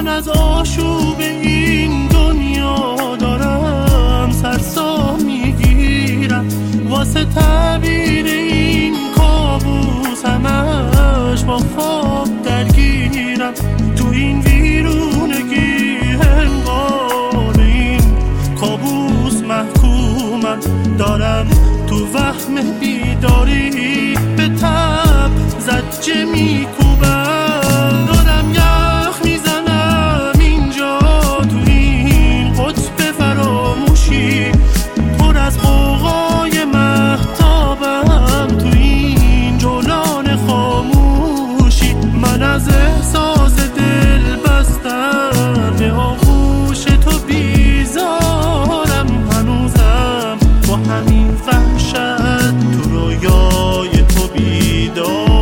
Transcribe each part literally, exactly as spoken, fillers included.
من از آشوب این دنیا دارم سرسام میگیرم، واسه تعبیر این کابوس همش با خواب درگیرم. تو این ویرونگی هنگام این کابوس محکومم، دارم تو وهم بیداری به تب زجه میکوبم. دارم یخ میزنم اینجا تو این قطب فراموشی، پر از قوقای مهتابم تو این جولان خاموشی. من از احساس دل بستن به آغوش تو بیزارم، هنوزم با همین وحشت تو رویای تو بیدارم.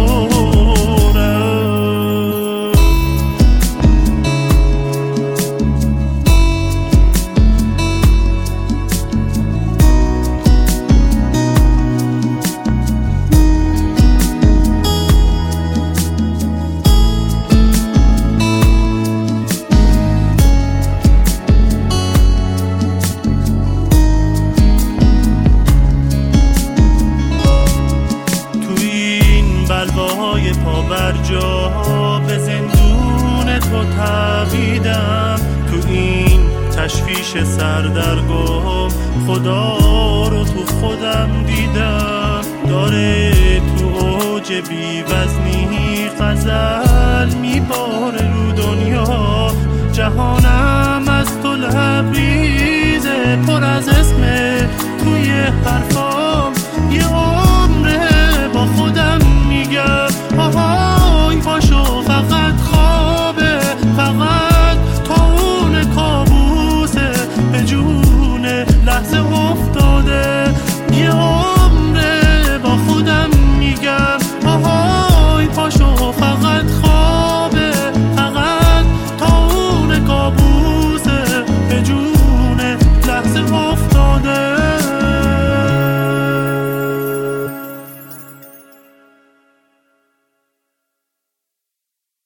بلواهای پا برجا به زندون تو تابیدم، تو این تشویش سردرگم خدا رو تو خودم دیدم. داره تو اوج بی‌وزنی غزل میباره رو دنیا، جهانم از تو لبریزه پر از اسم توی حرف